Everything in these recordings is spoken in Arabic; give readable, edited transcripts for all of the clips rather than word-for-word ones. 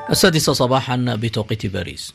السادسة صباحا بتوقيت باريس.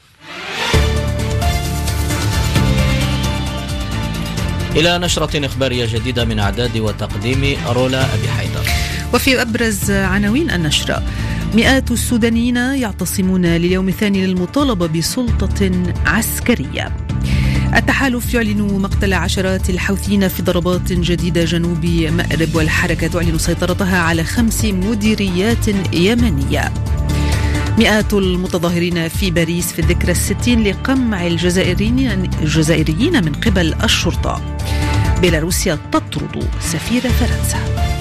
إلى نشرة إخبارية جديدة من إعداد وتقديم رولا أبي حيدر. وفي أبرز عناوين النشرة: مئات السودانيين يعتصمون لليوم الثاني للمطالبة بسلطة عسكرية. التحالف يعلن مقتل عشرات الحوثيين في ضربات جديدة جنوب مأرب، والحركة تعلن سيطرتها على 5 مديريات يمنية. مئات المتظاهرين في باريس في الذكرى 60 لقمع الجزائريين من قبل الشرطة. بيلاروسيا تطرد سفير فرنسا.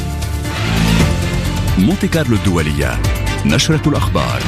مونتي كارلو الدولية، نشرة الأخبار.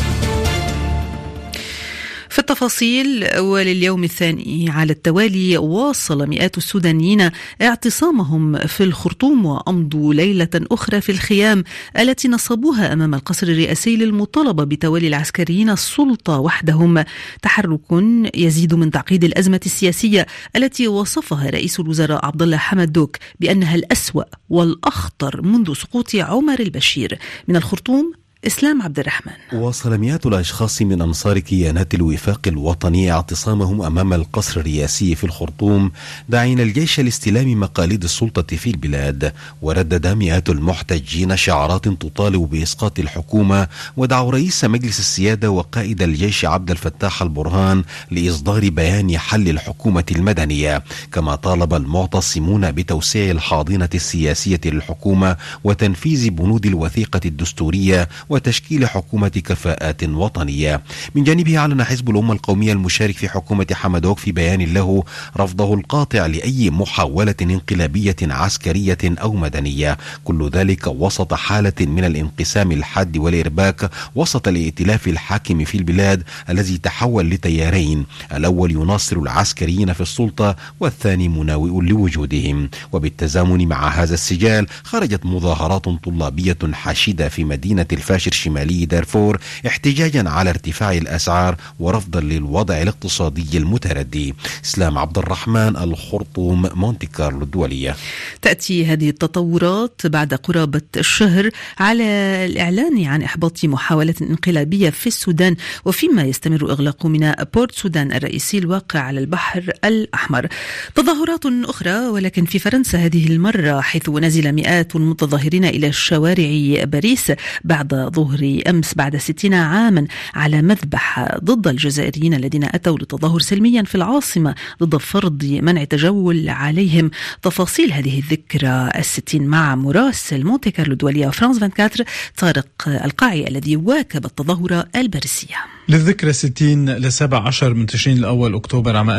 في التفاصيل: ولليوم الثاني على التوالي واصل مئات السودانيين اعتصامهم في الخرطوم، وأمضوا ليلة أخرى في الخيام التي نصبوها أمام القصر الرئاسي للمطالبة بتولي العسكريين السلطة وحدهم. تحرك يزيد من تعقيد الأزمة السياسية التي وصفها رئيس الوزراء عبد الله حمدوك بأنها الأسوأ والأخطر منذ سقوط عمر البشير. من الخرطوم إسلام عبد الرحمن. واصل مئات الأشخاص من أنصار كيانات الوفاق الوطني اعتصامهم أمام القصر الرئاسي في الخرطوم، داعين الجيش لاستلام مقاليد السلطة في البلاد. وردد مئات المحتجين شعارات تطالب بإسقاط الحكومة، ودعوا رئيس مجلس السيادة وقائد الجيش عبد الفتاح البرهان لإصدار بيان حل الحكومة المدنية. كما طالب المعتصمون بتوسيع الحاضنة السياسية للحكومة وتنفيذ بنود الوثيقة الدستورية وتشكيل حكومة كفاءات وطنية. من جانبه أعلن حزب الأمة القومية المشارك في حكومة حمدوك في بيان له رفضه القاطع لأي محاولة انقلابية عسكرية أو مدنية، كل ذلك وسط حالة من الانقسام الحاد والإرباك وسط الائتلاف الحاكم في البلاد الذي تحول لتيارين: الأول يناصر العسكريين في السلطة، والثاني مناوئ لوجودهم. وبالتزامن مع هذا السجال خرجت مظاهرات طلابية حاشدة في مدينة الفاشر شمالي دارفور احتجاجا على ارتفاع الأسعار ورفضا للوضع الاقتصادي المتردي. إسلام عبد الرحمن، الخرطوم، مونتي كارلو الدولية. تأتي هذه التطورات بعد قرابة الشهر على الإعلان عن إحباط محاولة انقلابية في السودان، وفيما يستمر إغلاق ميناء بورت سودان الرئيسي الواقع على البحر الأحمر. تظاهرات أخرى ولكن في فرنسا هذه المرة، حيث نزل مئات المتظاهرين إلى الشوارع باريس بعد ظهر أمس بعد 60 عاما على مذبح ضد الجزائريين الذين أتوا للتظاهر سلميا في العاصمة ضد فرض منع التجول عليهم. تفاصيل هذه الذكرى 60 مع مراسل مونتي كارلو الدولية وفرانس 24 طارق القاعي الذي واكب التظاهرة الباريسية. للذكرى 60 ل17 من تشرين الأول أكتوبر عام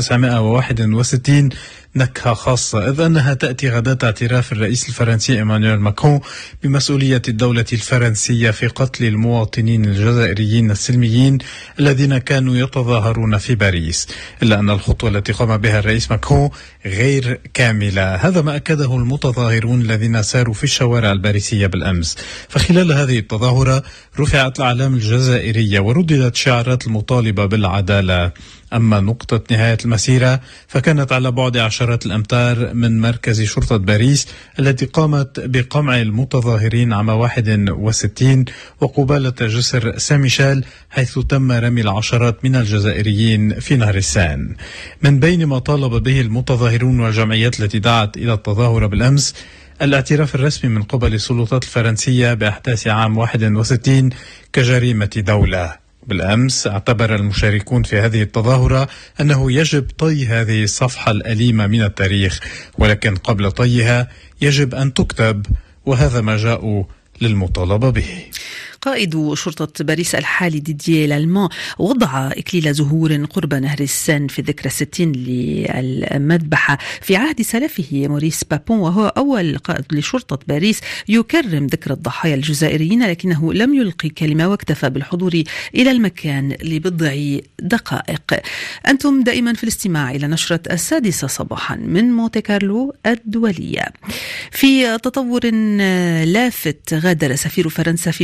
1961 نكهة خاصة، إذ أنها تأتي غداة اعتراف الرئيس الفرنسي إيمانويل ماكرون بمسؤولية الدولة الفرنسية في قتل المواطنين الجزائريين السلميين الذين كانوا يتظاهرون في باريس. إلا أن الخطوة التي قام بها الرئيس ماكرون غير كاملة، هذا ما أكده المتظاهرون الذين ساروا في الشوارع الباريسية بالأمس. فخلال هذه التظاهرة رفعت الأعلام الجزائرية ورددت شعارات المطالبة بالعدالة. أما نقطة نهاية المسيرة فكانت على بعد عشرات الأمتار من مركز شرطة باريس التي قامت بقمع المتظاهرين عام 61 وقبالة جسر سان ميشيل، حيث تم رمي العشرات من الجزائريين في نهر السان. من بين ما طالب به المتظاهرون والجمعيات التي دعت إلى التظاهر بالأمس الاعتراف الرسمي من قبل السلطات الفرنسية بأحداث عام 61 كجريمة دولة. بالأمس اعتبر المشاركون في هذه التظاهرة أنه يجب طي هذه الصفحة الأليمة من التاريخ، ولكن قبل طيها يجب أن تكتب، وهذا ما جاءوا للمطالبة به. قائد شرطة باريس الحالي ديدييه لالمان وضع إكليل زهور قرب نهر السان في الذكرى 60 للمذبحة في عهد سلفه موريس بابون، وهو أول قائد لشرطة باريس يكرم ذكرى الضحايا الجزائريين، لكنه لم يلقي كلمة واكتفى بالحضور إلى المكان لبضع دقائق. أنتم دائما في الاستماع إلى نشرة 6 صباحا من مونتي كارلو الدولية. في تطور لافت، غادر سفير فرنسا في بيلاروسيا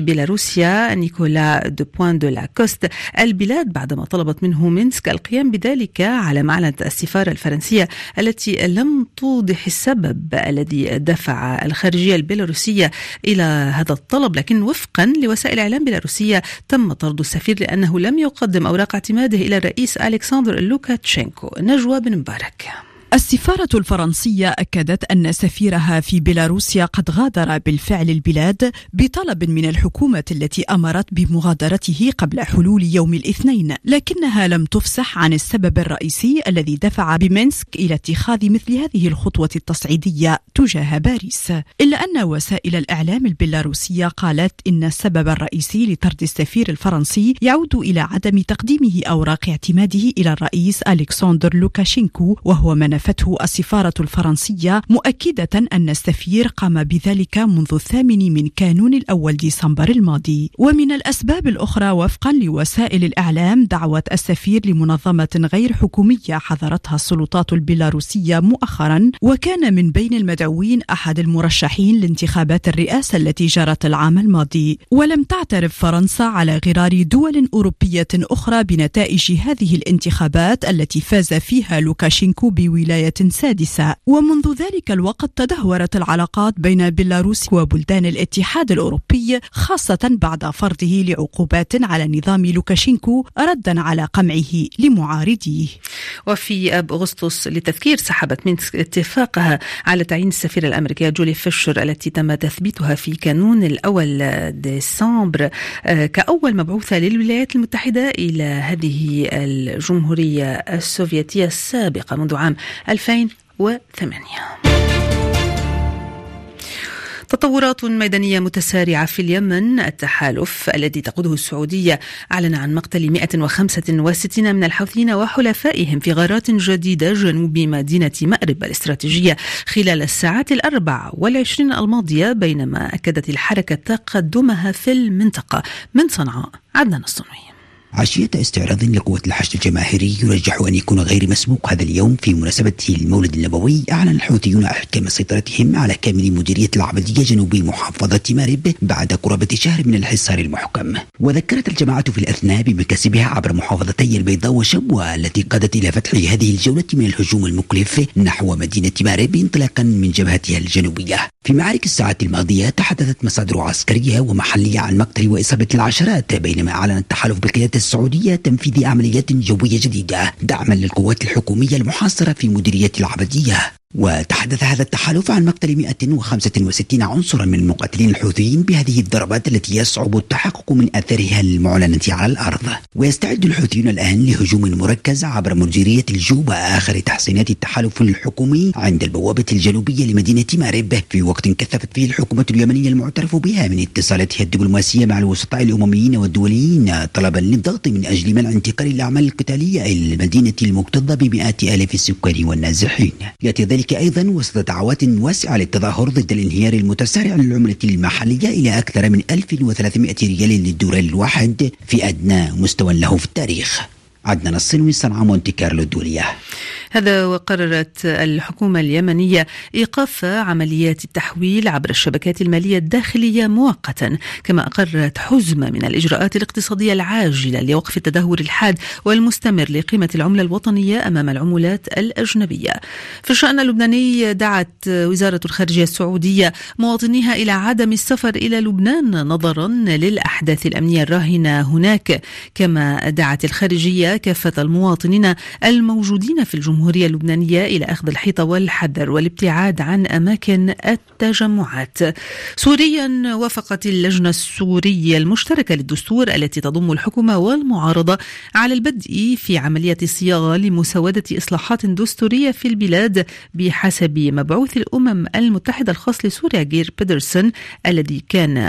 بيلاروسيا نيكولا دو بوين دو لاكوست البلاد بعدما طلبت منه مينسك القيام بذلك على ما أعلنت السفارة الفرنسية التي لم توضح السبب الذي دفع الخارجية البيلاروسية إلى هذا الطلب. لكن وفقا لوسائل إعلام بيلاروسية تم طرد السفير لأنه لم يقدم أوراق اعتماده إلى الرئيس ألكسندر لوكاشينكو. نجوى بن مبارك. السفارة الفرنسية أكدت أن سفيرها في بيلاروسيا قد غادر بالفعل البلاد بطلب من الحكومة التي أمرت بمغادرته قبل حلول يوم الاثنين، لكنها لم تفصح عن السبب الرئيسي الذي دفع بمينسك إلى اتخاذ مثل هذه الخطوة التصعيدية تجاه باريس. إلا أن وسائل الإعلام البيلاروسية قالت إن السبب الرئيسي لطرد السفير الفرنسي يعود إلى عدم تقديمه أوراق اعتماده إلى الرئيس ألكسندر لوكاشينكو، وهو ما نفته السفارة الفرنسية، مؤكدة أن السفير قام بذلك منذ 8 من كانون الأول ديسمبر الماضي. ومن الأسباب الأخرى وفقا لوسائل الإعلام دعوة السفير لمنظمة غير حكومية حظرتها السلطات البيلاروسية مؤخرا، وكان من بين المدعوين أحد المرشحين لانتخابات الرئاسة التي جرت العام الماضي. ولم تعترف فرنسا على غرار دول أوروبية أخرى بنتائج هذه الانتخابات التي فاز فيها لوكاشينكو بولاية سادسة. ومنذ ذلك الوقت تدهورت العلاقات بين بيلاروس وبلدان الاتحاد الأوروبي، خاصة بعد فرضه لعقوبات على نظام لوكاشينكو ردا على قمعه لمعارضيه. وفي أب أغسطس لتذكير سحبت مينسك اتفاقها على تعيين السفيرة الأمريكية جولي فيشر التي تم تثبيتها في كانون الأول ديسمبر كأول مبعوثة للولايات المتحدة إلى هذه الجمهورية السوفيتية السابقة منذ عام 2008. تطورات ميدانية متسارعة في اليمن. التحالف الذي تقوده السعودية أعلن عن مقتل 165 من الحوثيين وحلفائهم في غارات جديدة جنوب مدينة مأرب الاستراتيجية خلال الساعات 24 الماضية، بينما أكدت الحركة تقدمها في المنطقة. من صنعاء عدنان الصنوي. عشية استعراض لقوة الحشد الجماهيري يرجح أن يكون غير مسبوق هذا اليوم في مناسبة المولد النبوي، أعلن الحوثيون إحكام سيطرتهم على كامل مديرية العبدية جنوب محافظة مأرب بعد قرابة شهر من الحصار المحكم. وذكرت الجماعة في الأثناء بمكاسبها عبر محافظتي البيضاء وشبوة التي قادت إلى فتح هذه الجولة من الهجوم المكلف نحو مدينة مأرب انطلاقا من جبهتها الجنوبية. في معارك الساعات الماضية تحدثت مصادر عسكرية ومحلية عن مقتل وإصابة العشرات، بينما أعلن التحالف بقيادة السعودية تنفيذ عمليات جوية جديدة دعما للقوات الحكومية المحاصرة في مديرية العبدية. وتحدث هذا التحالف عن مقتل 165 عنصرا من المقاتلين الحوثيين بهذه الضربات التي يصعب التحقق من أثرها المعلنة على الأرض. ويستعد الحوثيون الآن لهجوم مركز عبر مديرية الجوبة آخر تحصينات التحالف الحكومي عند البوابة الجنوبية لمدينة مأرب، في وقت كثفت فيه الحكومة اليمنية المعترف بها من اتصالاتها الدبلوماسية مع الوسطاء الأمميين والدوليين طلبا للضغط من أجل منع انتقال الأعمال القتالية إلى المدينة المكتظة بمئات آلاف السكان والنازحين. يأتي ذلك أيضا وسط دعوات واسعة للتظاهر ضد الانهيار المتسارع للعملة المحلية إلى أكثر من 1300 ريال للدولار الواحد في أدنى مستوى له في التاريخ. عدنان الصنوي، صنعاء، مونتي كارلو الدولية. هذا وقررت الحكومة اليمنية إيقاف عمليات التحويل عبر الشبكات المالية الداخلية مؤقتا، كما أقرت حزمة من الإجراءات الاقتصادية العاجلة لوقف التدهور الحاد والمستمر لقيمة العملة الوطنية أمام العملات الأجنبية. في الشأن اللبناني دعت وزارة الخارجية السعودية مواطنيها إلى عدم السفر إلى لبنان نظرا للأحداث الأمنية الراهنة هناك، كما دعت الخارجية كافة المواطنين الموجودين في الجمهورية اللبنانية إلى أخذ الحيطة والحذر والابتعاد عن أماكن التجمعات. سوريا وافقت اللجنة السورية المشتركة للدستور التي تضم الحكومة والمعارضة على البدء في عملية صياغة لمسودة إصلاحات دستورية في البلاد بحسب مبعوث الأمم المتحدة الخاص لسوريا غير بيدرسون، الذي كان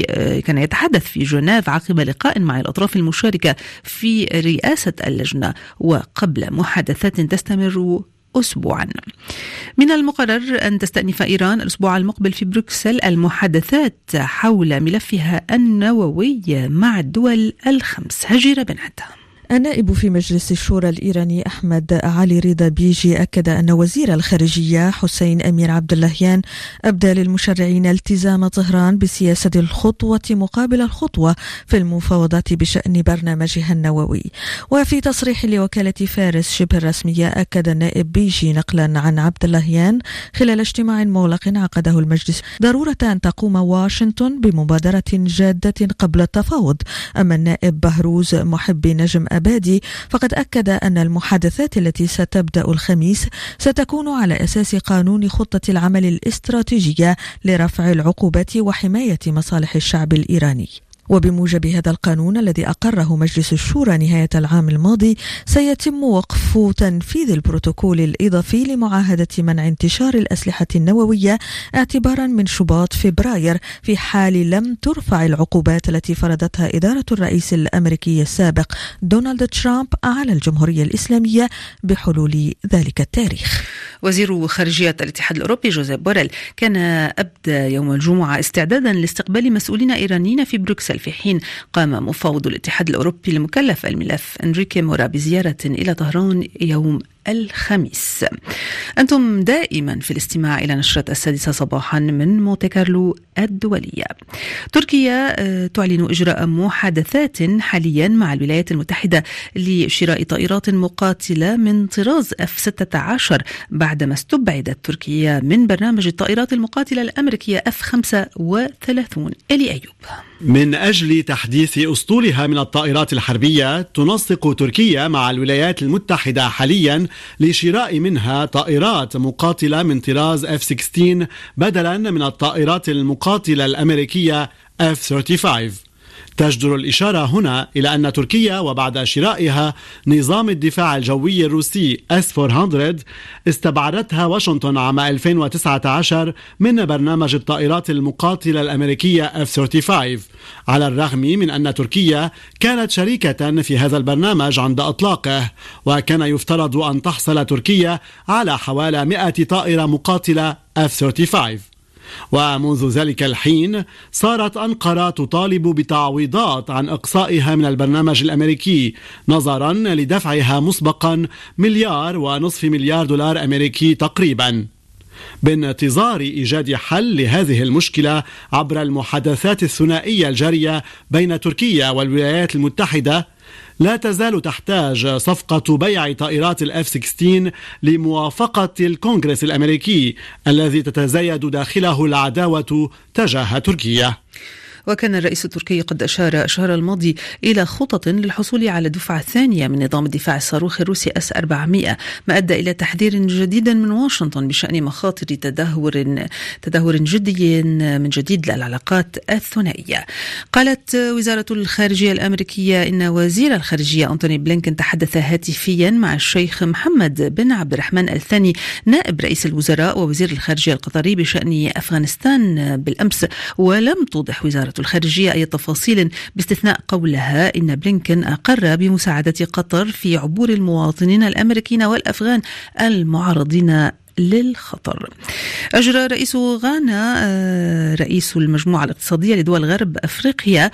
يتحدث في جنيف عقب لقاء مع الأطراف المشاركة في رئاسة اللجنة وقبل محادثات تستمر أسبوعا. من المقرر أن تستأنف إيران الأسبوع المقبل في بروكسل المحادثات حول ملفها النووي مع الدول الخمس. هجيرة بن عتا. النائب في مجلس الشورى الإيراني أحمد علي رضا بيجي أكد أن وزير الخارجية حسين أمير عبداللهيان أبدى للمشرعين التزام طهران بسياسة الخطوة مقابل الخطوة في المفاوضات بشأن برنامجها النووي. وفي تصريح لوكالة فارس شبه الرسمية أكد النائب بيجي نقلا عن عبداللهيان خلال اجتماع مغلق عقده المجلس ضرورة أن تقوم واشنطن بمبادرة جادة قبل التفاوض. أما النائب بهروز محبي نجم أبادي فقد أكد أن المحادثات التي ستبدأ الخميس ستكون على أساس قانون خطة العمل الاستراتيجية لرفع العقوبات وحماية مصالح الشعب الإيراني. وبموجب هذا القانون الذي أقره مجلس الشورى نهاية العام الماضي سيتم وقف تنفيذ البروتوكول الإضافي لمعاهدة منع انتشار الأسلحة النووية اعتبارا من شباط فبراير في حال لم ترفع العقوبات التي فرضتها إدارة الرئيس الأمريكي السابق دونالد ترامب على الجمهورية الإسلامية بحلول ذلك التاريخ. وزير خارجية الاتحاد الأوروبي جوزيف بوريل كان أبدى يوم الجمعة استعدادا لاستقبال مسؤولين إيرانيين في بروكسل، في حين قام مفوض الاتحاد الأوروبي المكلف الملف أنريكي مورا بزيارة إلى طهران يوم الخميس. أنتم دائما في الاستماع إلى نشرة 6 صباحا من مونتي كارلو الدولية. تركيا تعلن إجراء محادثات حاليا مع الولايات المتحدة لشراء طائرات مقاتلة من طراز F-16 بعدما استبعدت تركيا من برنامج الطائرات المقاتلة الأمريكية F-35. إلي أيوب. من أجل تحديث أسطولها من الطائرات الحربية تنسق تركيا مع الولايات المتحدة حاليا لشراء منها طائرات مقاتلة من طراز F-16 بدلا من الطائرات المقاتلة الأمريكية F-35. تجدر الإشارة هنا إلى أن تركيا وبعد شرائها نظام الدفاع الجوي الروسي S-400 استبعدتها واشنطن عام 2019 من برنامج الطائرات المقاتلة الأمريكية F-35، على الرغم من أن تركيا كانت شريكة في هذا البرنامج عند إطلاقه، وكان يفترض أن تحصل تركيا على حوالي 100 طائرة مقاتلة F-35. ومنذ ذلك الحين صارت أنقرة تطالب بتعويضات عن إقصائها من البرنامج الأمريكي نظرا لدفعها مسبقا $1.5 مليار أمريكي تقريبا. بانتظار إيجاد حل لهذه المشكلة عبر المحادثات الثنائية الجارية بين تركيا والولايات المتحدة، لا تزال تحتاج صفقة بيع طائرات الF-16 لموافقة الكونغرس الأمريكي الذي تتزايد داخله العداوة تجاه تركيا. وكان الرئيس التركي قد أشار الشهر الماضي إلى خطط للحصول على دفعة ثانية من نظام الدفاع الصاروخي الروسي S-400، ما أدى إلى تحذير جديد من واشنطن بشأن مخاطر تدهور جدي من جديد للعلاقات الثنائية. قالت وزارة الخارجية الأمريكية إن وزير الخارجية أنتوني بلينكن تحدث هاتفيا مع الشيخ محمد بن عبد الرحمن الثاني نائب رئيس الوزراء ووزير الخارجية القطري بشأن أفغانستان بالأمس، ولم توضح وزارة الخارجية أي تفاصيل باستثناء قولها إن بلينكن أقر بمساعدة قطر في عبور المواطنين الأمريكيين والأفغان المعرضين للخطر. أجرى رئيس غانا رئيس المجموعة الاقتصادية لدول غرب أفريقيا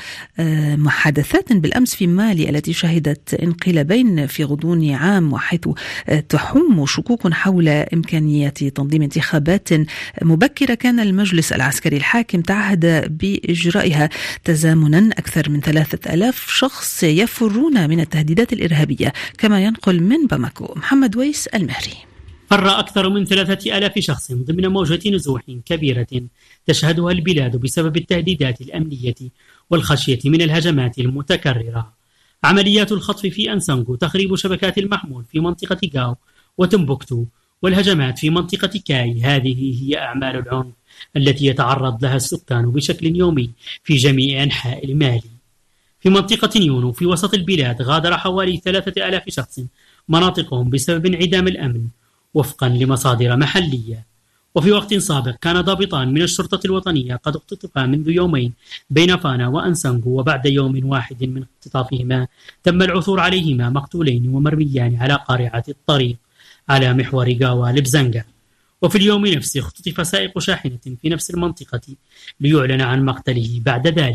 محادثات بالأمس في مالي التي شهدت انقلابين في غضون عام، وحيث تحوم شكوك حول إمكانية تنظيم انتخابات مبكرة كان المجلس العسكري الحاكم تعهد بإجرائها، تزامنا أكثر من 3000 شخص يفرون من التهديدات الإرهابية، كما ينقل من باماكو محمد ويس المهري. فر أكثر من 3000 شخص ضمن موجة نزوح كبيرة تشهدها البلاد بسبب التهديدات الأمنية والخشية من الهجمات المتكررة. عمليات الخطف في أنسانغو، تخريب شبكات المحمول في منطقة غاو وتمبوكتو، والهجمات في منطقة كاي، هذه هي أعمال العنف التي يتعرض لها السكان بشكل يومي في جميع أنحاء المالي. في منطقة يونو في وسط البلاد غادر حوالي 3000 شخص مناطقهم بسبب انعدام الأمن وفقا لمصادر محلية. وفي وقت سابق كان ضابطان من الشرطة الوطنية قد اختطفا منذ يومين بين فانا وأنسانغو، وبعد يوم واحد من اختطافهما تم العثور عليهما مقتولين ومرميان على قارعة الطريق على محور غاوا لبزنغا. وفي اليوم نفسه اختطف سائق شاحنة في نفس المنطقة ليعلن عن مقتله بعد ذلك.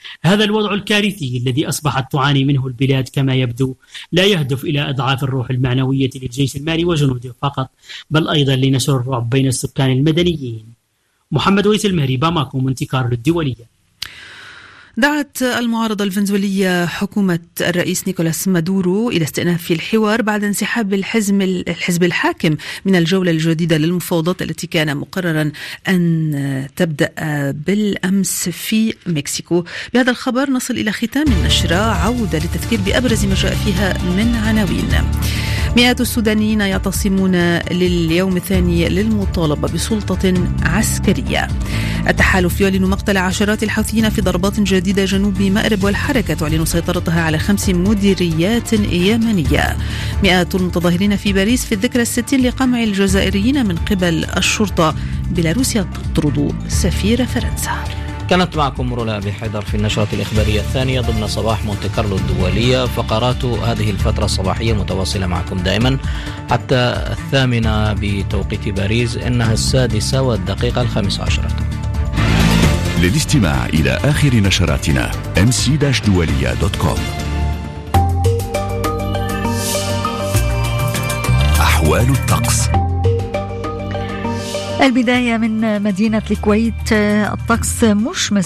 هذا الوضع الكارثي الذي أصبحت تعاني منه البلاد كما يبدو لا يهدف إلى إضعاف الروح المعنوية للجيش المالي وجنوده فقط، بل أيضا لنشر الرعب بين السكان المدنيين. محمد ويس المهري، باماكو، مونتي كارلو الدولية. دعت المعارضة الفنزويلية حكومة الرئيس نيكولاس مادورو إلى استئناف الحوار بعد انسحاب الحزب الحاكم من الجولة الجديدة للمفاوضات التي كان مقررا أن تبدأ بالأمس في مكسيكو. بهذا الخبر نصل إلى ختام النشرة، عودة للتذكير بأبرز ما جاء فيها من عناوين. مئات السودانيين يعتصمون لليوم الثاني للمطالبة بسلطة عسكرية. التحالف يعلن مقتل عشرات الحوثيين في ضربات جديدة جنوب مأرب، والحركة تعلن سيطرتها على 5 مديريات يمنية. مئات المتظاهرين في باريس في الذكرى 60 لقمع الجزائريين من قبل الشرطة. بيلاروسيا تطرد سفير فرنسا. كانت معكم رولا أبي حيدر في النشرة الإخبارية الثانية ضمن صباح مونتي كارلو الدولية. فقرات هذه الفترة الصباحية متواصلة معكم دائما حتى 8 بتوقيت باريس، إنها 6:15. للاستماع إلى آخر نشراتنا mc-dualia.com. أحوال الطقس. البداية من مدينة الكويت، الطقس مش